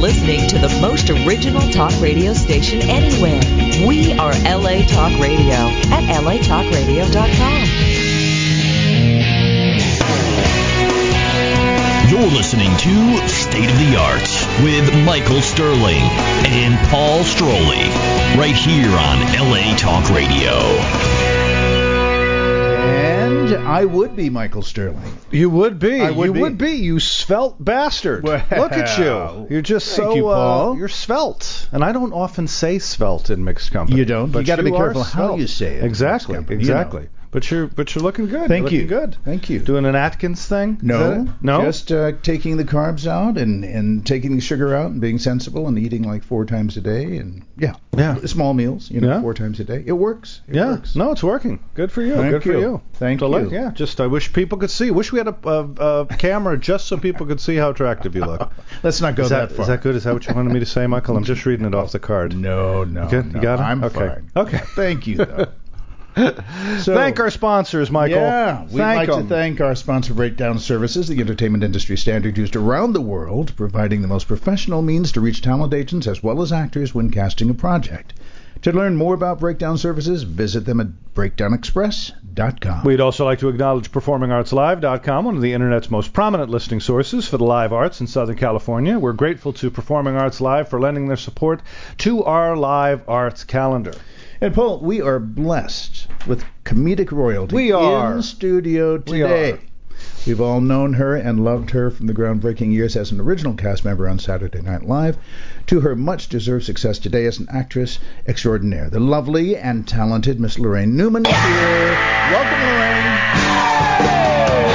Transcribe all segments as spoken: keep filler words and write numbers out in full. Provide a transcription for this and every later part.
listening to the most original talk radio station anywhere. We are L A Talk Radio at L A talk radio dot com. You're listening to State of the Arts with Michael Sterling and Paul Stroley, right here on L A Talk Radio. And I would be Michael Sterling. You would be. I would you be. would be. You svelte bastard. Well, Look at you. You're just thank so. you, Paul. Uh, you're svelte, and I don't often say svelte in mixed company. You don't? But You gotta be are careful how svelte. you say it in Exactly. mixed company, Exactly. you know. But you're but you're looking good. Thank you're you. Looking good. Thank you. Doing an Atkins thing? Is that No, it? No. Just uh, taking the carbs out and, and taking the sugar out and being sensible and eating like four times a day and yeah, Yeah. small meals, you know, Yeah. four times a day. It works. It Yeah. works. No, it's working. Good for you. Thank Good for you. you. Thank So you. Look, yeah. Just I wish people could see. Wish we had a, a, a camera just so people could see how attractive you look. Let's not go Is that, that, far. is that good? Is that what you wanted me to say, Michael? I'm just reading it off the card. No, no, Good? You no. got it? I'm Okay. fine. Okay. Thank you, though. So, Thank our sponsors, Michael. Yeah, we'd thank like them. to thank our sponsor, Breakdown Services, the entertainment industry standard used around the world, providing the most professional means to reach talent agents as well as actors when casting a project. To learn more about Breakdown Services, visit them at breakdown express dot com. We'd also like to acknowledge performing arts live dot com, one of the Internet's most prominent listing sources for the live arts in Southern California. We're grateful to Performing Arts Live for lending their support to our live arts calendar. And Paul, we are blessed with comedic royalty We are. in studio We today. are. We've all known her and loved her from the groundbreaking years as an original cast member on Saturday Night Live to her much-deserved success today as an actress extraordinaire. The lovely and talented Miss Lorraine Newman is here. Welcome, Lorraine.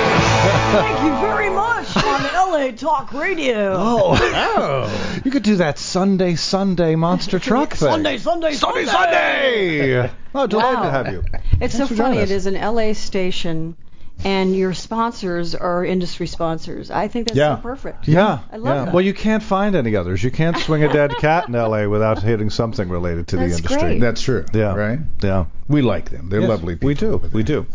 Thank you very much on L A Talk Radio. Oh, Oh. you could do that Sunday, Sunday monster truck thing. Sunday, Sunday, Sunday, Sunday. Sunday. Oh, delighted Wow. to have you. It's so Thanks for funny. joining It us. is an L A station, and your sponsors are industry sponsors. I think that's Yeah. so perfect. Yeah, I love yeah. that. Well, you can't find any others. You can't swing a dead cat in L A without hitting something related to That's the industry. great. That's true. Yeah. Right? Yeah. We like them. They're Yes, lovely people. We do. over there. We do.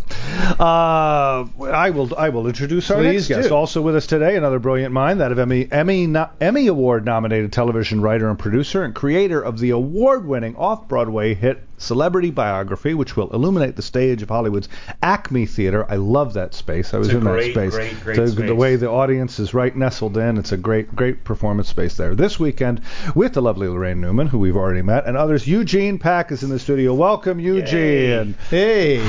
Uh, I will. I will introduce our Please next guest. do. Also with us today, another brilliant mind, that of Emmy Emmy no, Emmy Award nominated television writer and producer and creator of the award-winning off-Broadway hit Celebrity Biography, which will illuminate the stage of Hollywood's Acme Theater. I love that space. I was It's a in great, that space. great, great the, space. the way the audience is right nestled in. It's a great, great performance space there. This weekend with the lovely Lorraine Newman, who we've already met, and others. Eugene Pack is in the studio. Welcome, Eugene. Hey.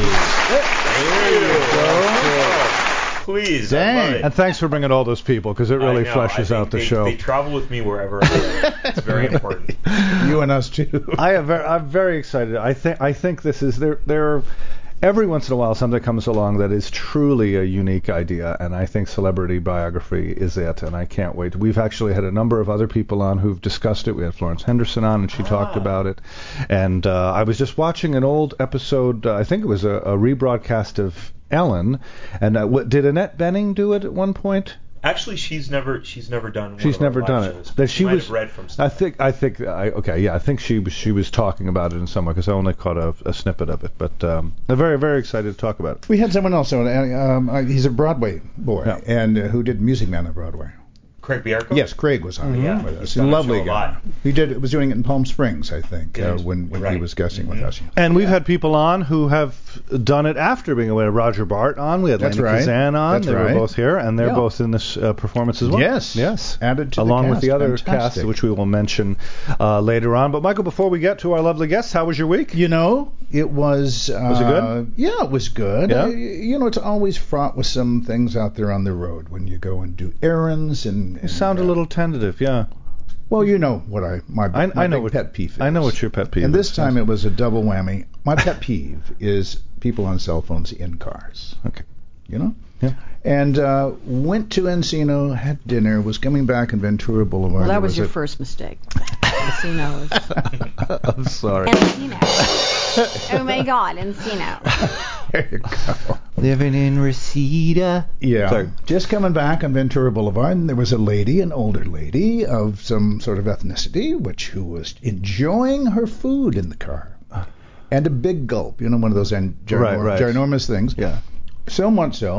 Please, Dang. I love it. And thanks for bringing all those people, because it really I know, fleshes I out the they, show. They travel with me wherever I go. It's very important. You and us, too. I am very, I'm very excited. I think I think this is there. There, every once in a while, something comes along that is truly a unique idea, and I think Celebrity Biography is it. And I can't wait. We've actually had a number of other people on who've discussed it. We had Florence Henderson on, and she talked about it. And uh, I was just watching an old episode. Uh, I think it was a, a rebroadcast of Ellen. And uh, what, did Annette Bening do it at one point? Actually, she's never she's never done. One She's of our never live done shows, it. but That she might was. have read from. I Stuff. think. I think. I, okay. Yeah. I think she was. She was talking about it in some way, because I only caught a, a snippet of it. But um, I'm very, very excited to talk about it. We had someone else on. Um, uh, he's a Broadway boy, Yeah. and uh, who did Music Man on Broadway. Craig Bierko? Yes, Craig was on. Yeah, with us. he's done the Lovely show a guy. lot. He did. Was doing it in Palm Springs, I think, Yeah, uh, when when he right. was guesting Mhm. with us. And we've had people on who have done it after being away. Roger Bart on. We had That's Lana right. Kazan on. That's they right. were both here, and they're Yeah. both in this uh, performance as well. Yes. Yes. Added to the along with cast. the other Fantastic. cast, which we will mention uh, later on. But Michael, before we get to our lovely guests, how was your week? You know, it was. Uh, Was it good? Yeah, it was good. Yeah? Uh, you know, it's always fraught with some things out there on the road when you go and do errands and. You and sound a uh, little tentative. Yeah. Well, you know what I my, I, my I know big what pet peeve is. I know what your pet peeve And is. this time it was a double whammy. My pet peeve is people on cell phones in cars. Okay. You know? Yeah. And uh, went to Encino, had dinner, was coming back on Ventura Boulevard. Well, that There was your a- first mistake. Encino is. I'm sorry. Encino. Oh my God, Encino. There you go. Living in Reseda. Yeah. Sorry. Just coming back on Ventura Boulevard, and there was a lady, an older lady of some sort of ethnicity, which who was enjoying her food in the car. And a big gulp, you know, one of those en- ginorm- Right, right. ginormous things. Yeah. So much so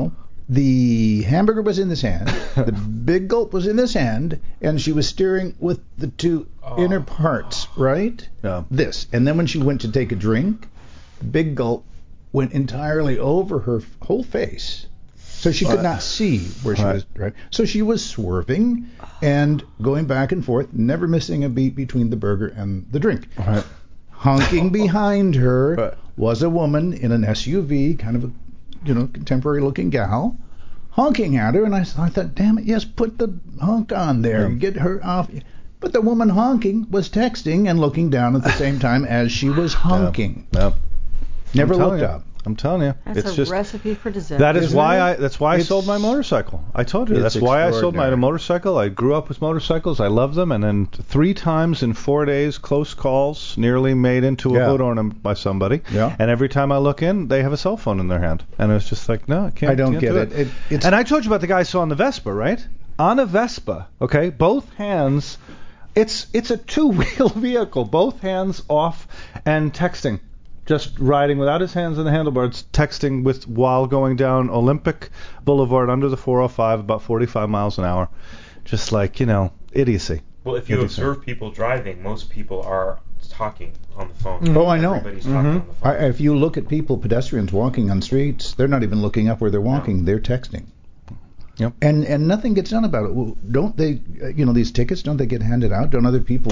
The hamburger was in this hand, the Big Gulp was in this hand, and she was steering with the two oh. inner parts, right? Yeah. This. And then when she went to take a drink, the Big Gulp went entirely over her whole face. So she could not see where she right. was, right? So she was swerving and going back and forth, never missing a beat between the burger and the drink. Right. Honking behind her Right. was a woman in an S U V, kind of a, you know, contemporary-looking gal, honking at her, and I, I thought, damn it, yes, put the honk on there, Yeah. get her off. But the woman honking was texting and looking down at the same time as she was honking. Yeah. Never I'm telling looked you. up. I'm telling you, That's it's a just recipe for disaster. that is Isn't why it? I that's why I It's- sold my motorcycle. I told you It's that's why I sold my extraordinary. motorcycle. I grew up with motorcycles. I love them, and then three times in four days, close calls, nearly made into a Yeah. hood ornament by somebody. Yeah. And every time I look in, they have a cell phone in their hand, and it's just like, no, I can't. I don't can't get do it. It- it's- And I told you about the guy I saw on the Vespa, right? On a Vespa, okay, both hands. It's it's a two-wheel vehicle, both hands off and texting. Just riding without his hands on the handlebars, texting with while going down Olympic Boulevard under the four oh five, about forty-five miles an hour. Just like, you know, idiocy. Well, if you Idiocy. observe people driving, most people are talking on the phone. Oh, I know. Everybody's talking on the phone. I, if you look at people, pedestrians walking on streets, they're not even looking up where they're walking. They're texting. Yep. And and nothing gets done about it. Well, don't they, uh, you know, these tickets, don't they get handed out? Don't other people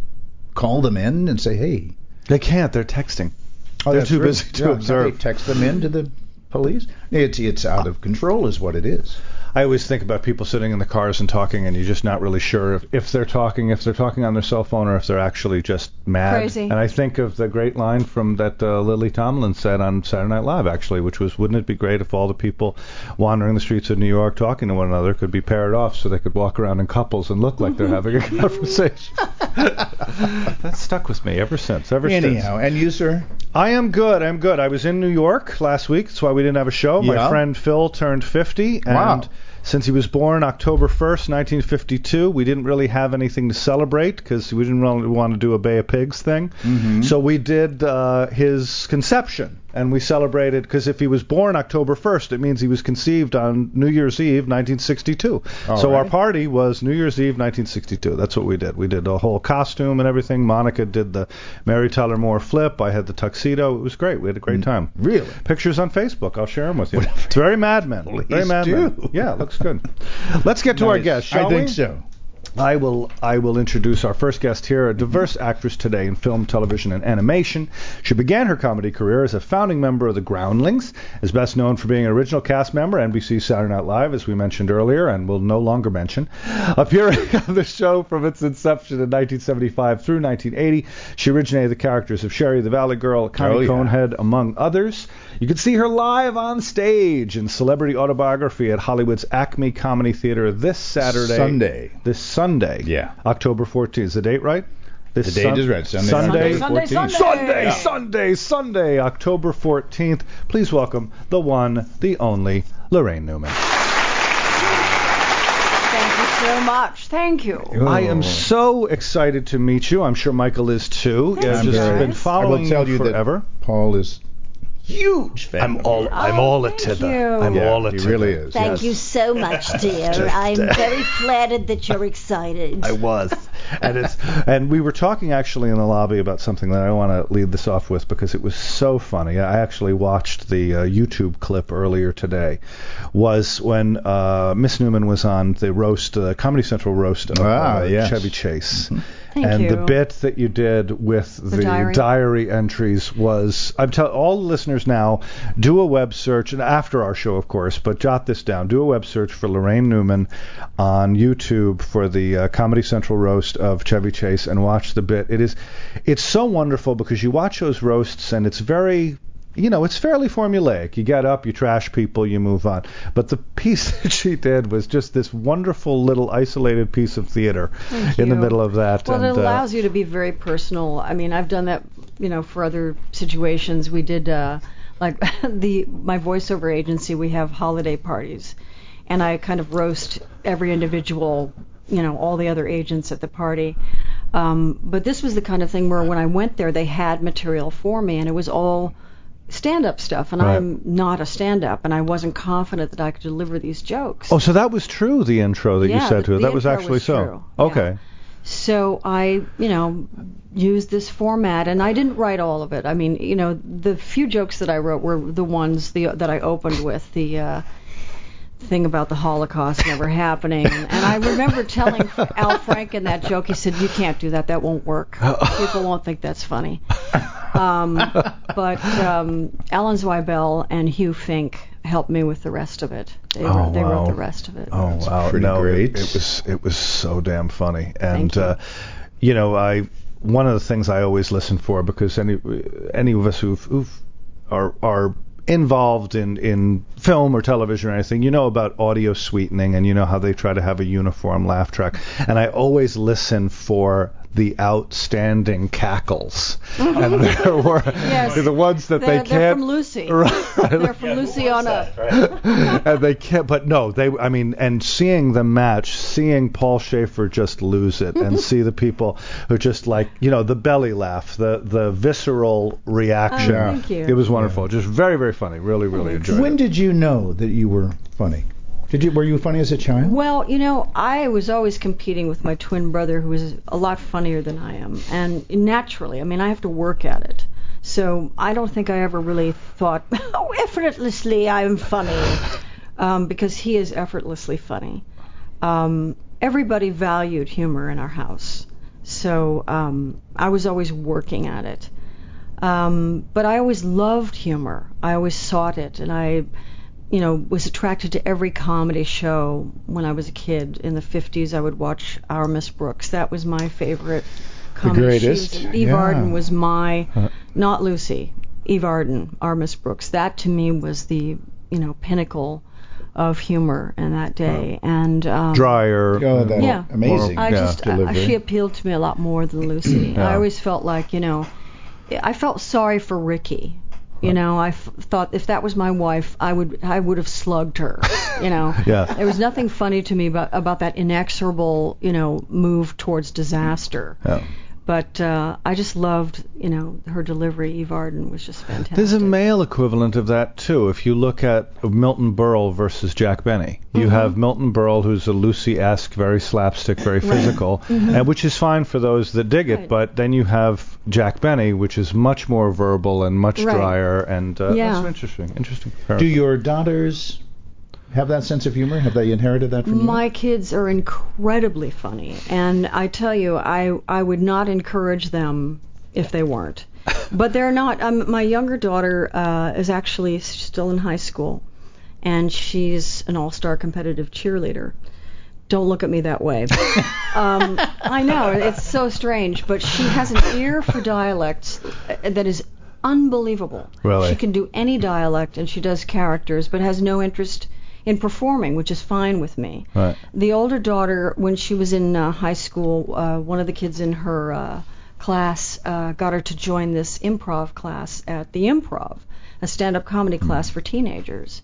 call them in and say, hey? They can't. They're texting. Oh, They're that's too right. busy to Yeah, observe. They text them in to the police. It's it's out of control is what it is. I always think about people sitting in the cars and talking, and you're just not really sure if, if they're talking, if they're talking on their cell phone, or if they're actually just mad. Crazy. And I think of the great line from that uh, Lily Tomlin said on Saturday Night Live, actually, which was, wouldn't it be great if all the people wandering the streets of New York talking to one another could be paired off so they could walk around in couples and look like they're having a conversation? That stuck with me ever since. Ever since. Anyhow, and you, sir? I am good. I'm good. I was in New York last week. That's why we didn't have a show. My Yeah. friend Phil turned fifty. And Wow. since he was born October first, nineteen fifty-two, we didn't really have anything to celebrate because we didn't really want to do a Bay of Pigs thing. Mm-hmm. So we did uh, his conception. And we celebrated, because if he was born October first, it means he was conceived on New Year's Eve, nineteen sixty-two. All so right. our party was New Year's Eve, nineteen sixty-two. That's what we did. We did a whole costume and everything. Monica did the Mary Tyler Moore flip. I had the tuxedo. It was great. We had a great time. Really? Pictures on Facebook. I'll share them with you. It's very Mad Men. Please Very Mad do. Men. Yeah, it looks good. Let's get to our Nice. guest, shall I think we? so. I will I will introduce our first guest here, a diverse actress today in film, television, and animation. She began her comedy career as a founding member of the Groundlings, is best known for being an original cast member N B C's Saturday Night Live, as we mentioned earlier, and will no longer mention. Appearing on the show from its inception in nineteen seventy-five through nineteen eighty, she originated the characters of Sherry the Valley Girl, Connie Oh, yeah. Conehead, among others. You can see her live on stage in Celebrity Autobiography at Hollywood's Acme Comedy Theater this Saturday. Sunday. This Sunday. Yeah. October fourteenth. Is the date right? This The date is right. Sunday, Sunday. October Sunday, fourteenth. Sunday, Sunday, Sunday, October fourteenth. Please welcome the one, the only, Lorraine Newman. Thank you so much. Thank you. I am so excited to meet you. I'm sure Michael is too. Thanks, I've just guys. been I following will tell you forever. that Paul is huge fan. I'm of all yours. I'm Oh, all a thank tither. you. I'm Yeah, all a he tither. really is. Thank yes. you so much, dear. I'm very flattered that you're excited. I was. And it's and we were talking actually in the lobby about something that I want to lead this off with because it was so funny. I actually watched the uh, YouTube clip earlier today. Was when uh, Miss Newman was on the roast, uh, Comedy Central roast of Ah, uh, yes. Chevy Chase. Thank and you. the bit that you did with the, diary. diary entries was, I'm telling all the listeners now, do a web search, and after our show, of course, but jot this down. Do a web search for Lorraine Newman on YouTube for the uh, Comedy Central roast of Chevy Chase and watch the bit. It is, it's so wonderful because you watch those roasts and it's very, you know, it's fairly formulaic. You get up, you trash people, you move on. But the piece that she did was just this wonderful little isolated piece of theater Thank in the you. middle of that. Well, and, it uh, allows you to be very personal. I mean, I've done that, you know, for other situations. We did, uh, like, the my voiceover agency, we have holiday parties. And I kind of roast every individual, you know, all the other agents at the party. Um, but this was the kind of thing where when I went there, they had material for me, and it was all stand-up stuff, and Right. I'm not a stand-up, and I wasn't confident that I could deliver these jokes. Oh, so that was true, the intro that Yeah, you said the- to it. the That was intro actually was so. true, Okay. yeah. So I, you know, used this format, and I didn't write all of it. I mean, you know, the few jokes that I wrote were the ones the, that I opened with, the uh, thing about the Holocaust never happening. And, and I remember telling Al Franken that joke. He said, "You can't do that. That won't work. People won't think that's funny." Um, but um, Alan Zweibel and Hugh Fink helped me with the rest of it. They, Oh, wrote, they wow. wrote the rest of it. Oh That's wow! pretty no, great. It, it was it was so damn funny, and Thank you. uh, you know, I one of the things I always listen for, because any any of us who've, who've are are involved in in film or television or anything, you know about audio sweetening, and you know how they try to have a uniform laugh track, and I always listen for the outstanding cackles, and there were Yes. the ones that They're, they they're can't. from Lucy. Right. They're from Lucy on a. And they can't, but no, they, I mean, and seeing the match, seeing Paul Schaefer just lose it, and see the people who just like, you know, the belly laugh, the the visceral reaction. Oh, thank you. It was wonderful. Just very, very funny. Really, really enjoyed When it. did you know that you were funny? Did you were you funny as a child? Well, you know, I was always competing with my twin brother, who was a lot funnier than I am, and naturally, I mean, I have to work at it. So I don't think I ever really thought, oh, effortlessly I'm funny, um, because he is effortlessly funny. Um, everybody valued humor in our house, so um, I was always working at it. Um, but I always loved humor. I always sought it, and I, you know, was attracted to every comedy show when I was a kid. In the fifties, I would watch Our Miss Brooks. That was my favorite comedy. greatest, She was- Eve yeah. Arden was my, not Lucy, Eve Arden, Our Miss Brooks. That to me was the, you know, pinnacle of humor in that day. And um, Drier. Oh, that Yeah. amazing I Yeah. just uh, delivery. she appealed to me a lot more than Lucy. Yeah. I always felt like, you know, I felt sorry for Ricky. You know, I f- thought if that was my wife, I would I would have slugged her. You know, Yeah. there was nothing funny to me about about that inexorable, you know, move towards disaster. Yeah. But uh, I just loved, you know, her delivery. Eve Arden was just fantastic. There's a male equivalent of that too. If you look at Milton Berle versus Jack Benny, you Mm-hmm. have Milton Berle, who's a Lucy-esque, very slapstick, very physical, and which is fine for those that dig it. Right. But then you have Jack Benny, which is much more verbal and much Right. drier, and uh, Yeah. that's interesting. Interesting. Do comparison. your daughters have that sense of humor? Have they inherited that from you? My kids are incredibly funny, and I tell you, I I would not encourage them if they weren't. But they're not. Um, my younger daughter uh, is actually still in high school, and she's an all-star competitive cheerleader. Don't look at me that way. um, I know, it's so strange, but she has an ear for dialects that is unbelievable. Really? She can do any dialect, and she does characters, but has no interest in performing, which is fine with me. Right. The older daughter, when she was in uh, high school, uh, one of the kids in her uh, class uh, got her to join this improv class at the Improv, a stand-up comedy class for teenagers.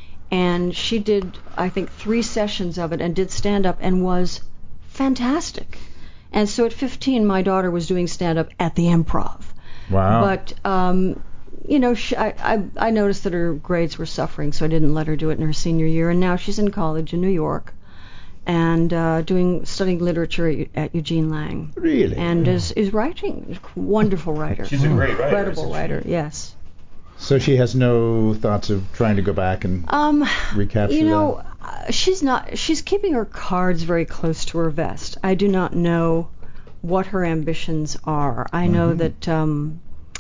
And she did, I think, three sessions of it and did stand-up and was fantastic. And so at fifteen, my daughter was doing stand-up at the Improv. Wow. But, um, you know, she, I, I, I noticed that her grades were suffering, so I didn't let her do it in her senior year. And now she's in college in New York and uh, doing studying literature at, at Eugene Lang. Really? And is, is writing. Wonderful writer. She's a great writer. Incredible isn't she? writer, yes. So she has no thoughts of trying to go back and Um, recapture you know, uh, she's not. She's keeping her cards very close to her vest. I do not know what her ambitions are. I know Mhm. that um,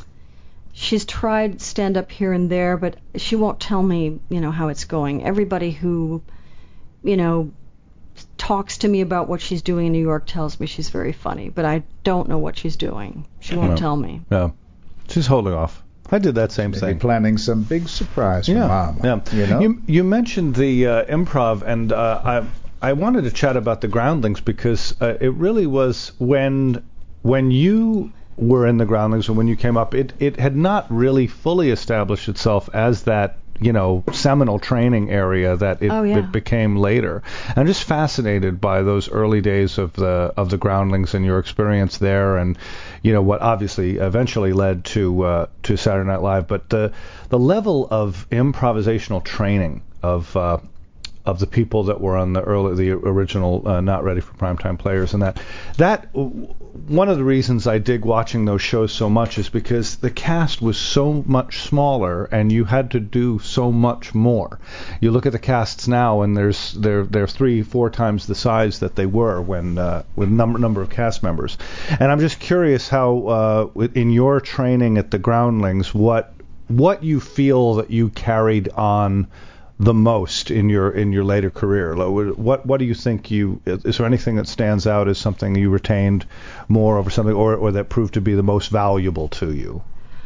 she's tried stand up here and there, but she won't tell me, you know, how it's going. Everybody who, you know, talks to me about what she's doing in New York tells me she's very funny, but I don't know what she's doing. She won't Well, tell me. Yeah. She's holding off. I did that same Maybe thing. planning some big surprise for Yeah, Mom. yeah. You know? you, you mentioned the uh, improv, and uh, I I wanted to chat about the Groundlings because uh, it really was when when you were in the Groundlings and when you came up, it it had not really fully established itself as that you know, seminal training area that it, Oh, yeah. it became later. I'm just fascinated by those early days of the of the Groundlings and your experience there, and you know what obviously eventually led to uh, to Saturday Night Live. But the the level of improvisational training of uh, of the people that were on the early, the original uh, Not Ready for Primetime Players, and that that one of the reasons I dig watching those shows so much is because the cast was so much smaller and you had to do so much more. You look at the casts now and there's they're they're three four times the size that they were when uh, with number number of cast members. And I'm just curious how uh, in your training at the Groundlings, what what you feel that you carried on the most in your in your later career. What what do you think you is there anything that stands out as something you retained more over something, or or that proved to be the most valuable to you?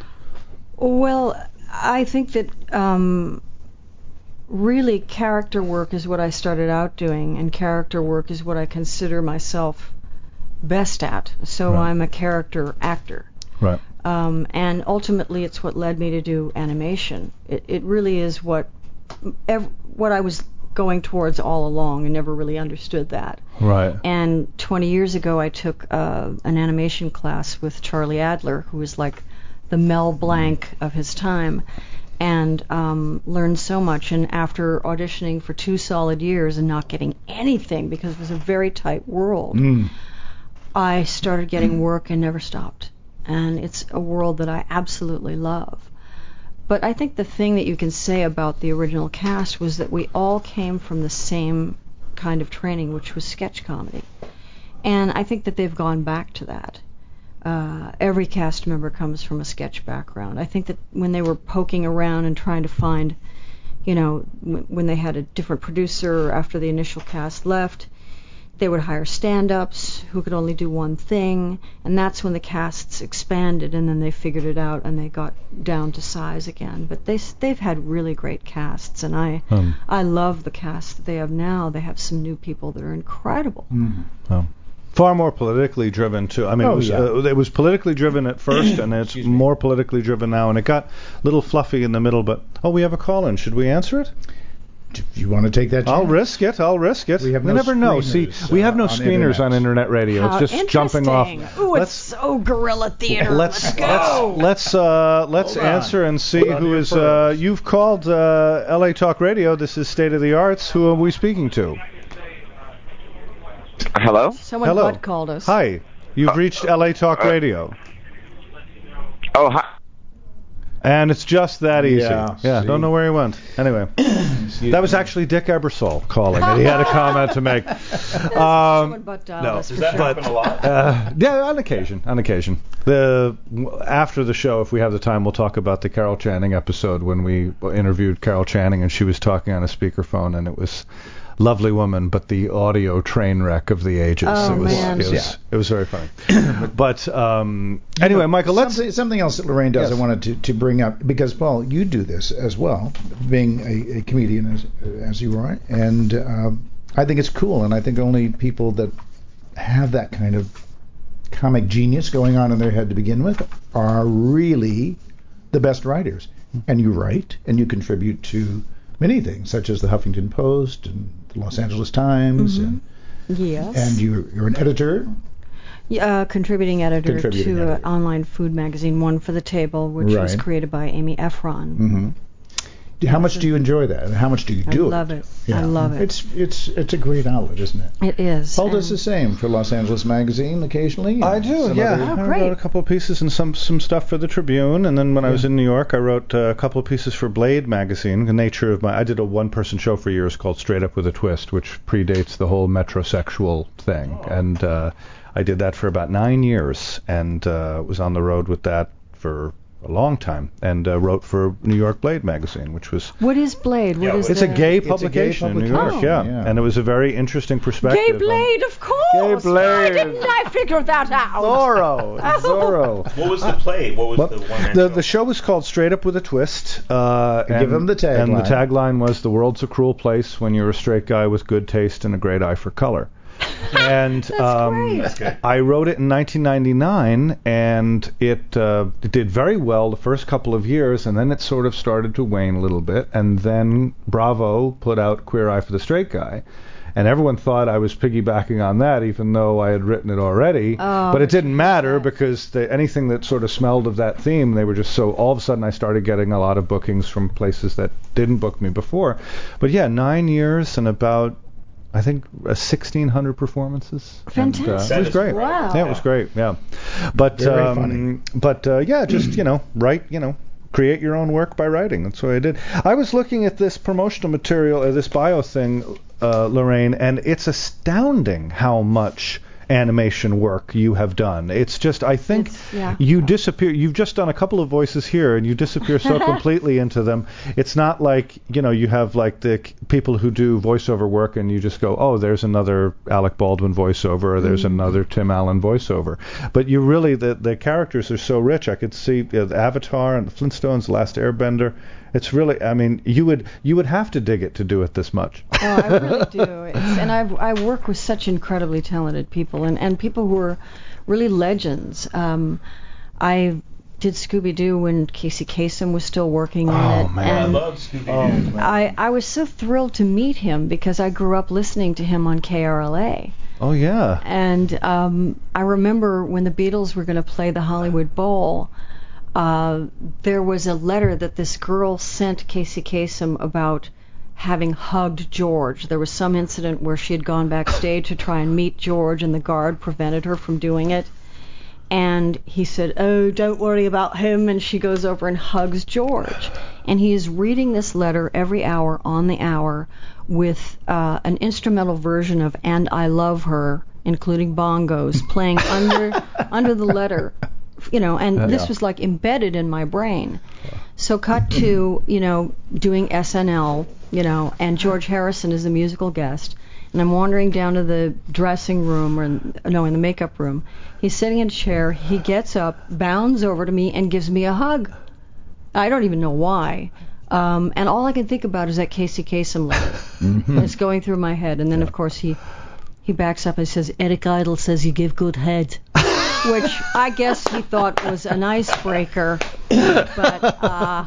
Well, I think that um, really character work is what I started out doing, and character work is what I consider myself best at. So Right. I'm a character actor. Right. Um, and ultimately it's what led me to do animation. It, it really is what ev- what I was going towards all along, and never really understood that. Right. And twenty years ago I took uh, an animation class with Charlie Adler, who was like the Mel Blanc of his time, and um, learned so much. And after auditioning for two solid years and not getting anything because it was a very tight world, Mm. I started getting work and never stopped. And it's a world that I absolutely love. But I think the thing that you can say about the original cast was that we all came from the same kind of training, which was sketch comedy. And I think that they've gone back to that. Uh, every cast member comes from a sketch background. I think that when they were poking around and trying to find, you know, w- when they had a different producer after the initial cast left, they would hire stand-ups who could only do one thing, and that's when the casts expanded, and then they figured it out and they got down to size again. But they s- they've had really great casts, and I Um. I love the cast that they have now. They have some new people that are incredible. Mm. Oh. Far more politically driven too. I mean, Oh, it was yeah. uh, it was politically driven at first, and it's Excuse me. more politically driven now, and it got a little fluffy in the middle. But oh, we have a call in. Should we answer it? If you want to take that chance. I'll risk it. I'll risk it. We have no never know. See, screeners, we have uh, no on screeners internet. on internet radio. How it's just jumping off. interesting. Ooh, Let's- it's so guerrilla theater. Let's Let's go. let's let's uh, let's Hold on. answer and see Hold on to who your is. Uh, pearls. you've called uh, L A Talk Radio. This is State of the Arts. Who are we speaking to? Hello? Someone Hello. butt called us. Hi. You've reached L A Talk uh, Radio, Oh, hi. and it's just that easy. Yeah, Yeah. see? Don't know where he went. Anyway, that was actually Dick Ebersol calling, and he had a comment to make. Someone Um, butt dialed no. us Does for that sure. happen a lot? Uh, yeah, on occasion. On occasion. The after the show, if we have the time, we'll talk about the Carol Channing episode when we interviewed Carol Channing, and she was talking on a speakerphone, and it was lovely woman, but the audio train wreck of the ages. Oh, it was, man. It was, Yeah. it was very funny. But um, anyway, Michael, let's. something, something else that Lorraine does. Yes. I wanted to, to bring up because Paul, you do this as well, being a, a comedian as as you are, and um, I think it's cool, and I think only people that have that kind of comic genius going on in their head to begin with are really the best writers. And you write and you contribute to many things, such as the Huffington Post and the Los Angeles Times, Mhm. and, Yes. and you're, you're an editor. Yeah, uh, contributing editor Contributing to editor. an online food magazine, One for the Table, which was Right. created by Amy Efron. Mm-hmm. How much do you enjoy that, and how much do you I do it? love it. I love it. It's it's it's a great outlet, isn't it? It is. Paul does and- the same for Los Angeles Magazine occasionally. I and do, some yeah. other- Oh, I great. wrote a couple of pieces and some some stuff for the Tribune, and then when I was Yeah. in New York, I wrote uh, a couple of pieces for Blade magazine. The nature of my, I did a one-person show for years called Straight Up with a Twist, which predates the whole metrosexual thing, and uh, I did that for about nine years, and uh, was on the road with that for a long time, and uh, wrote for New York Blade magazine, which was. What is Blade? What is It's a the- gay It's a gay publication in New York, publication, yeah. yeah. and it was a very interesting perspective. Gay on- Blade, of course. Gay Why Blade. didn't I figure that out? Zorro, Zorro. What was the play? What was What- the one man the, show? the show was called Straight Up with a Twist. Uh, Give and, them the And the tagline. tagline was, "The world's a cruel place when you're a straight guy with good taste and a great eye for color." and That's um, great. That's good. I wrote it in nineteen ninety-nine, and it, uh, it did very well the first couple of years, and then it sort of started to wane a little bit, and then Bravo put out Queer Eye for the Straight Guy. And everyone thought I was piggybacking on that, even though I had written it already. Oh, but it didn't matter because the, anything that sort of smelled of that theme, they were just so. All of a sudden, I started getting a lot of bookings from places that didn't book me before. But yeah, nine years and about, I think, uh, sixteen hundred performances. Fantastic. And, uh, That it was is great. Wow. Yeah, it was great. Yeah, but Very um, funny. but uh, yeah, just you know, write. You know. Create your own work by writing. That's what I did. I was looking at this promotional material, uh, this bio thing, uh, Lorraine, and it's astounding how much animation work you have done. It's just, I think It's- yeah. you disappear. You've just done a couple of voices here, and you disappear so completely into them. It's not like, you know, you have like the c- people who do voiceover work, and you just go, oh, there's another Alec Baldwin voiceover, or there's another Tim Allen voiceover. But you really, the the characters are so rich. I could see uh, the Avatar and the Flintstones, The Last Airbender. It's really, I mean, you would you would have to dig it to do it this much. Oh, I really do. It's, and I I work with such incredibly talented people and, and people who are really legends. Um, I did Scooby-Doo when Casey Kasem was still working on Oh, it. man. I And love Scooby-Doo. Oh, I, I was so thrilled to meet him because I grew up listening to him on K R L A. Oh yeah. And um, I remember when the Beatles were going to play the Hollywood Bowl, uh, there was a letter that this girl sent Casey Kasem about having hugged George. There was some incident where she had gone backstage to try and meet George, and the guard prevented her from doing it. And he said, oh, don't worry about him. And she goes over and hugs George. And he is reading this letter every hour on the hour with uh, an instrumental version of And I Love Her, including bongos, playing under under the letter. You know, and Yeah. this was like embedded in my brain. So cut to, you know, doing S N L, you know, and George Harrison is the musical guest. And I'm wandering down to the dressing room, or no, in the makeup room. He's sitting in a chair. He gets up, bounds over to me, and gives me a hug. I don't even know why. Um, and all I can think about is that Casey Kasem letter. Mm-hmm. It's going through my head. And then, of course, he he backs up and says, Eric Idle says you give good head. Which I guess he thought was an icebreaker, but uh,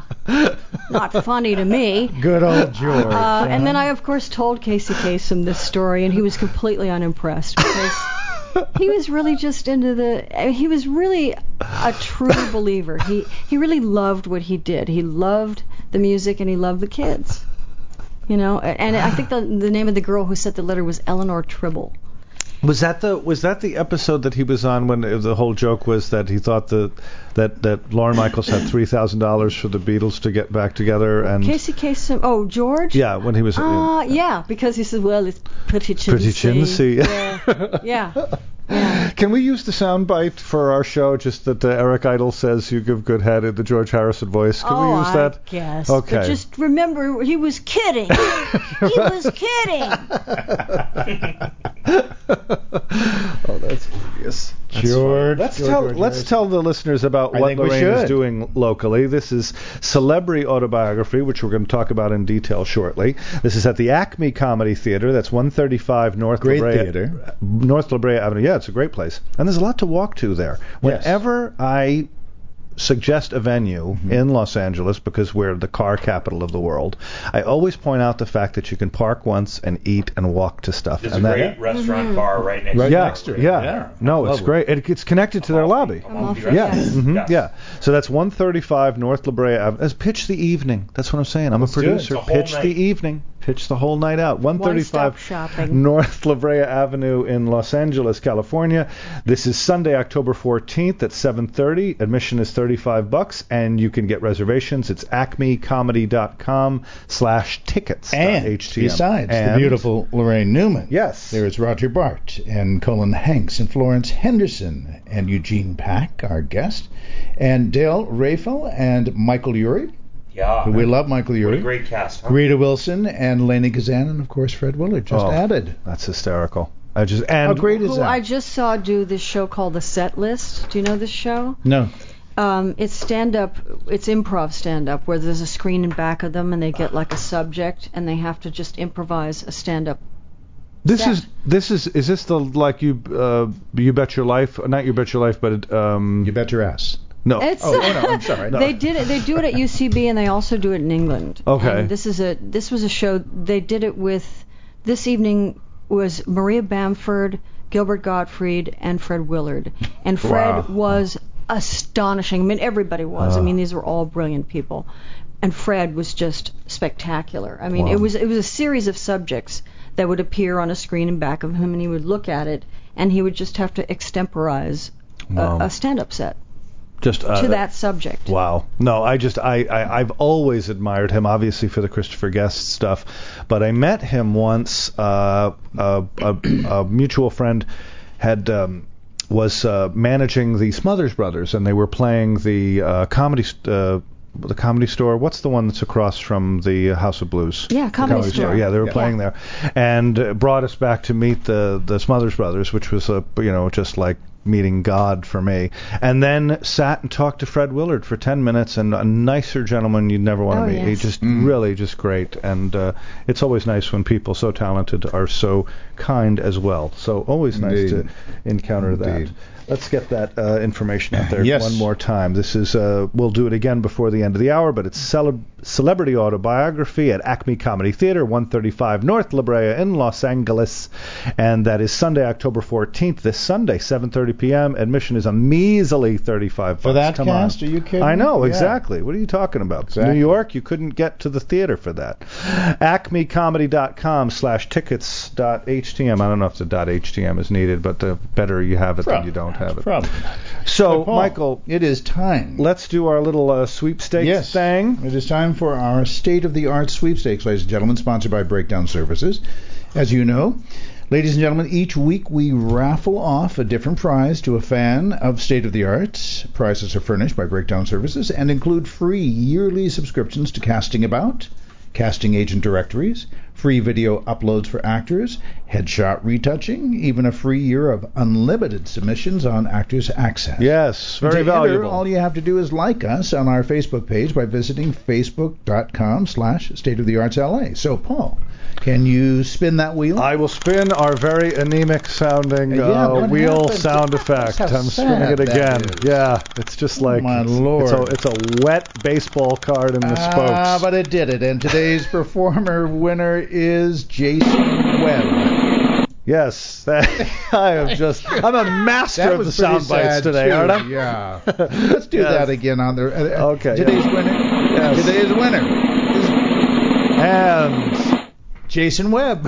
not funny to me. Good old George. Uh, and then I, of course, told Casey Kasem this story, and he was completely unimpressed because he was really just into the. I mean, he was really a true believer. He he really loved what he did. He loved the music, and he loved the kids. You know, and I think the the name of the girl who sent the letter was Eleanor Tribble. Was that the was that the episode that he was on when the whole joke was that he thought that that that Lorne Michaels had three thousand dollars for the Beatles to get back together and Casey Kasem. Oh, George. yeah, when he was Uh, yeah, because he said, well, it's pretty chintzy. Pretty chintzy. Yeah, yeah. yeah. Can we use the soundbite for our show? Just that uh, Eric Idle says you give good head in the George Harrison voice. Can oh, we use that? I guess. Okay. But just remember, he was kidding. He was kidding. Oh, that's hideous. George. Let's George, tell George, let's George. tell the listeners about I what think we Lorraine is should. doing locally. This is Celebrity Autobiography, which we're going to talk about in detail shortly. This is at the Acme Comedy Theater. That's one thirty-five North Great La Brea, theater. North La Brea Avenue. Yeah, it's a great place, and there's a lot to walk to there. Whenever I suggest a venue Mm-hmm. in Los Angeles, because we're the car capital of the world, I always point out the fact that you can park once and eat and walk to stuff. There's and a that, great restaurant bar right next Right to yeah, next to it. yeah, Yeah. no, it's Lovely. great. It, it's connected to their lobby. Amalfi Yeah. restaurant. Mhm, Yes. Yeah. So that's one thirty-five North La Brea Avenue. Let's pitch the evening. That's what I'm saying. I'm Let's a do it. producer. It's a whole Pitch night. the evening. Pitch the whole night out. one thirty-five One-stop shopping. North La Brea Avenue in Los Angeles, California. This is Sunday, October fourteenth at seven thirty. Admission is thirty-five bucks, and you can get reservations. It's acmecomedy.com slash tickets. And H T M. besides the And- beautiful Lorraine Newman, Yes. there is Roger Bart and Colin Hanks and Florence Henderson and Eugene Pack, our guest, and Dale Rafel and Michael Urie. Yeah. We love Michael What a Urie. great cast. Huh? Rita Wilson and Lainey Kazan, and of course Fred Willard just Oh, added. That's hysterical. I just and How great is Who that? I just saw do this show called The Set List. Do you know this show? No. Um, it's stand-up, it's improv stand-up, where there's a screen in back of them, and they get like a subject, and they have to just improvise a stand-up This That- is this is is this the like you uh, you bet your life, not you bet your life, but it, um You bet your ass. no. It's, Oh, oh, no, I'm sorry. No. They did it. They do it at U C B, and they also do it in England. Okay. And this is a this was a show. They did it with. This evening was Maria Bamford, Gilbert Gottfried, and Fred Willard. And Fred Wow. was astonishing. I mean, everybody was. I Uh. mean, these were all brilliant people, and Fred was just spectacular. I mean, Wow. it was it was a series of subjects that would appear on a screen in back of him, and he would look at it, and he would just have to extemporize Wow. a, a stand-up set Just uh, to that subject. Wow. No, I just I, I I've always admired him, obviously for the Christopher Guest stuff, but I met him once. Uh, a, a, a mutual friend had um, was uh, managing the Smothers Brothers, and they were playing the uh, comedy st- uh, the Comedy Store. What's the one that's across from the House of Blues? Yeah, The Comedy Store. Yeah, they were Yeah. playing there, and uh, brought us back to meet the the Smothers Brothers, which was a you know just like meeting God for me, and then sat and talked to Fred Willard for ten minutes, and a nicer gentleman you'd never want to Oh, meet. yes. He just Mm. really just great, and uh, it's always nice when people so talented are so kind as well. So always nice Indeed. to encounter Indeed. that. Let's get that uh, information out there Yes. one more time. This is uh, we'll do it again before the end of the hour, but it's cele- Celebrity Autobiography at Acme Comedy Theater, one thirty-five North La Brea in Los Angeles, and that is Sunday, October fourteenth. This Sunday, seven thirty p.m. Admission is a measly thirty-five For bucks. that Come cast? on. Are you kidding? I know Yeah. exactly. What are you talking about? Exactly. New York, you couldn't get to the theater for that. acme comedy dot com slash tickets dot h t m. I don't know if the .htm is needed, but the better you have it than you don't have it. Probably. So, Paul, Michael, it is time. let's do our little uh, sweepstakes Yes. thing. It is time for our State of the Art Sweepstakes, ladies and gentlemen, sponsored by Breakdown Services. As you know, ladies and gentlemen, each week we raffle off a different prize to a fan of State of the Arts. Prizes are furnished by Breakdown Services and include free yearly subscriptions to Casting About, casting agent directories, free video uploads for actors, headshot retouching, even a free year of unlimited submissions on Actors Access. Yes, very to enter, valuable. all you have to do is like us on our Facebook page by visiting facebook.com slash State of the Arts LA. So, Paul, can you spin that wheel? I will spin our very anemic sounding Yeah, uh, what wheel happened? sound effect. How I'm spinning sad it that again. is. Yeah, it's just like my it's, Lord. It's a, it's a wet baseball card in the spokes. Ah, but it did it. And today's performer winner is Jason Webb. Yes, that, I am just I'm a master That of the was pretty sound bites sad, today, too. aren't I? Yeah. Let's do Yes. that again on the. Uh, Okay, Today's yeah. winner. Yes. Today's winner is And Jason Webb.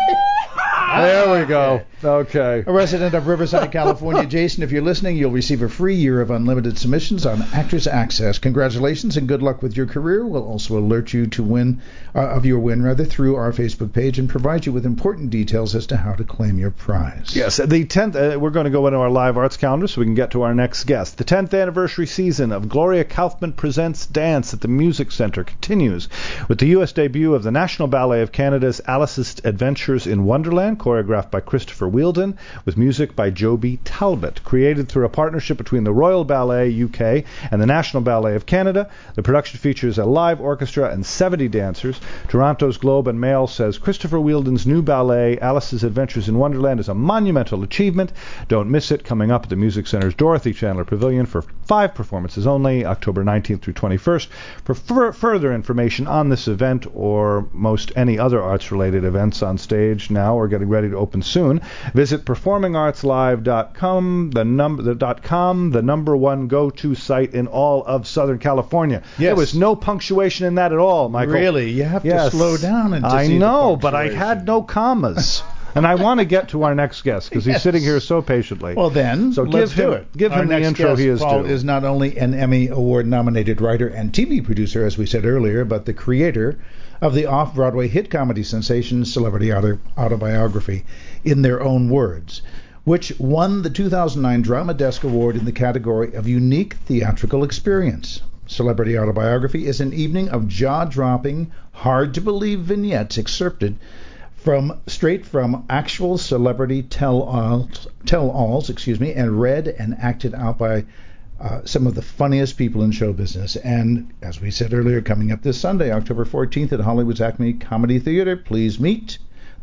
there we go. Okay. A resident of Riverside, California. Jason, if you're listening, you'll receive a free year of unlimited submissions on Actors Access. Congratulations and good luck with your career. We'll also alert you to win uh, of your win rather through our Facebook page and provide you with important details as to how to claim your prize. Yes, the tenth. Uh, we're going to go into our live arts calendar so we can get to our next guest. The tenth anniversary season of Gloria Kaufman Presents Dance at the Music Center continues with the U S debut of the National Ballet of Canada's Alice's Adventures in Wonderland, choreographed by Christopher Wheeldon, with music by Joby Talbot. Created through a partnership between the Royal Ballet U K and the National Ballet of Canada, the production features a live orchestra and seventy dancers. Toronto's Globe and Mail says Christopher Wheeldon's new ballet, Alice's Adventures in Wonderland, is a monumental achievement. Don't miss it, coming up at the Music Center's Dorothy Chandler Pavilion for five performances only, October nineteenth through twenty-first. For fur- further information on this event or most any other arts-related events on stage now or getting ready to open soon, visit performing arts live dot com, the number the dot com, the number one go-to site in all of Southern California. Yes. There was no punctuation in that at all, Michael. Really? You have Yes. to slow down and to I see the know, but I punctuation. had no commas. And I want to get to our next guest because Yes. he's sitting here so patiently. Well, then, so let's give him do it. give Our him the next intro guest, he is Paul, due. is not only an Emmy Award-nominated writer and T V producer, as we said earlier, but the creator of the off-Broadway hit comedy sensation Celebrity Auto- Autobiography, in their own words, which won the two thousand nine Drama Desk Award in the category of Unique Theatrical Experience. Celebrity Autobiography is an evening of jaw-dropping, hard-to-believe vignettes excerpted from straight from actual celebrity tell-alls, tell-alls, excuse me, and read and acted out by uh, some of the funniest people in show business. And as we said earlier, coming up this Sunday, October fourteenth, at Hollywood's Acme Comedy Theater, please meet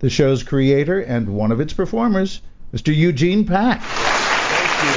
the show's creator and one of its performers, Mister Eugene Pack. Thank you.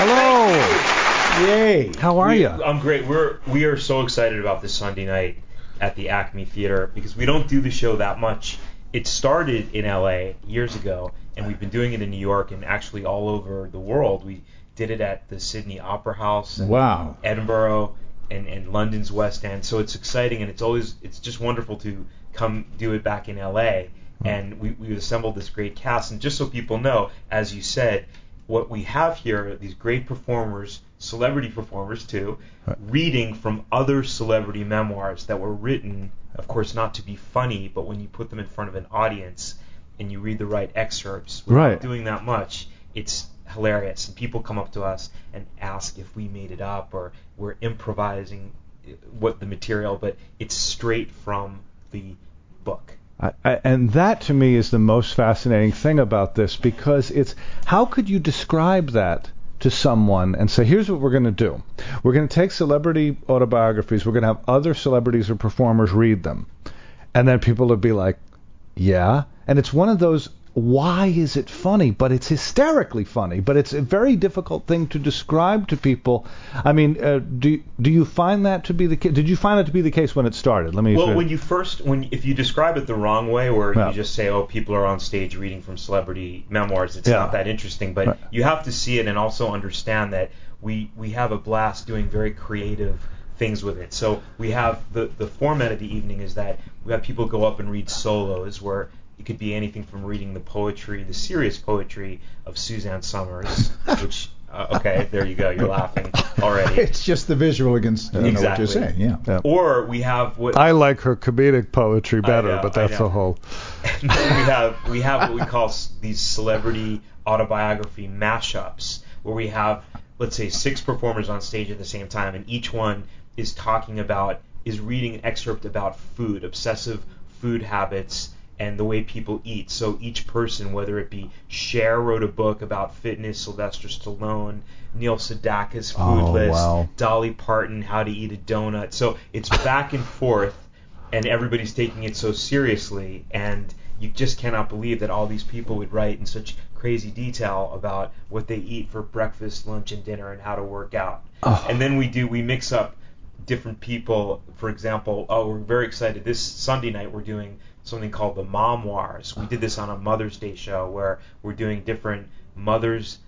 Hello. Yay. How are we, you? I'm great. We're we are so excited about this Sunday night at the Acme Theater because we don't do the show that much. It started in L A years ago, and we've been doing it in New York and actually all over the world. We did it at the Sydney Opera House, and Wow. Edinburgh, and, and London's West End. So it's exciting, and it's always it's just wonderful to come do it back in L A. And we we assembled this great cast. And just so people know, as you said, what we have here are these great performers, celebrity performers too, reading from other celebrity memoirs that were written, of course, not to be funny, but when you put them in front of an audience and you read the right excerpts without Right. doing that much, it's hilarious. And people come up to us and ask if we made it up or we're improvising what the material, but it's straight from the book. I, I, and that to me is the most fascinating thing about this, because it's how could you describe that to someone and say, here's what we're going to do. We're going to take celebrity autobiographies, we're going to have other celebrities or performers read them, and then people would be like, yeah. And it's one of those, why is it funny? But it's hysterically funny. But it's a very difficult thing to describe to people. I mean, uh, do do you find that to be the case? Did you find that to be the case when it started? Let me. Well, uh, when you first, when if you describe it the wrong way, where Yeah. you just say, "Oh, people are on stage reading from celebrity memoirs," it's Yeah. not that interesting. But Right. you have to see it and also understand that we we have a blast doing very creative things with it. So we have the the format of the evening is that we have people go up and read solos where. It could be anything from reading the poetry, the serious poetry of Suzanne Summers, which, uh, okay, there you go, you're laughing already. It's just the visual against uh, know what Exactly. you're saying. Yeah. Yeah. Or we have what I like her comedic poetry better, know, but I that's know. a whole. And then we have we have what we call s- these celebrity autobiography mashups, where we have, let's say, six performers on stage at the same time, and each one is talking about, is reading an excerpt about food, obsessive food habits, and the way people eat. So each person, whether it be Cher wrote a book about fitness, Sylvester Stallone, Neil Sedaka's food Oh, list, wow. Dolly Parton, how to eat a donut. So it's back and forth, and everybody's taking it so seriously, and you just cannot believe that all these people would write in such crazy detail about what they eat for breakfast, lunch, and dinner, and how to work out. Oh. And then we do we mix up different people. For example, oh, we're very excited. This Sunday night we're doing something called the Momwars. We did this on a Mother's Day show where we're doing different mothers